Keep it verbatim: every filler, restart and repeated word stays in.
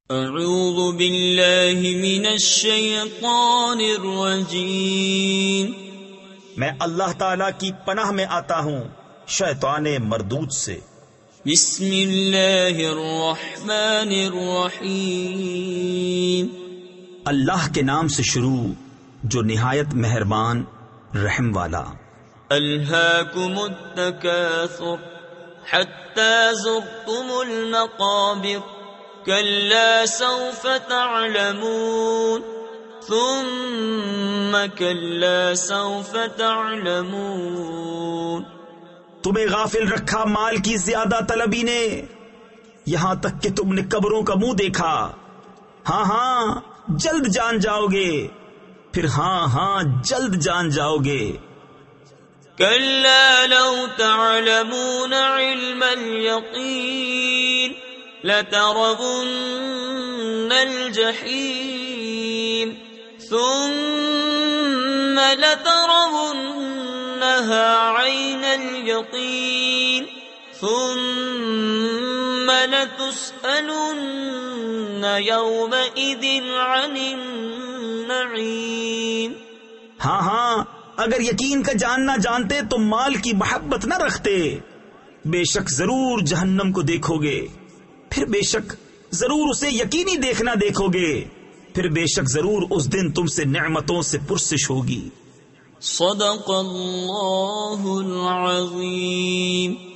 اعوذ باللہ من الشیطان الرجیم، میں اللہ تعالی کی پناہ میں آتا ہوں شیطان مردود سے۔ بسم اللہ الرحمن الرحیم، اللہ کے نام سے شروع جو نہایت مہربان رحم والا۔ الہاکم التکاثر حتی زرتم المقابر کلا سوف تعلمون ثم کلا سوف تعلمون۔ تمہیں غافل رکھا مال کی زیادہ طلبی نے، یہاں تک کہ تم نے قبروں کا منہ دیکھا۔ ہاں ہاں جلد جان جاؤ گے، پھر ہاں ہاں جلد جان جاؤ گے۔ کلا لو تعلمون علم الیقین لترون الجحیم ثم لترونها عین الیقین ثم لتسألن یومئذ عن النعیم۔ ہاں ہاں اگر یقین کا جاننا جانتے تو مال کی محبت نہ رکھتے۔ بے شک ضرور جہنم کو دیکھو گے، پھر بے شک ضرور اسے یقینی دیکھنا دیکھو گے، پھر بے شک ضرور اس دن تم سے نعمتوں سے پرسش ہوگی۔ صدق اللہ العظیم۔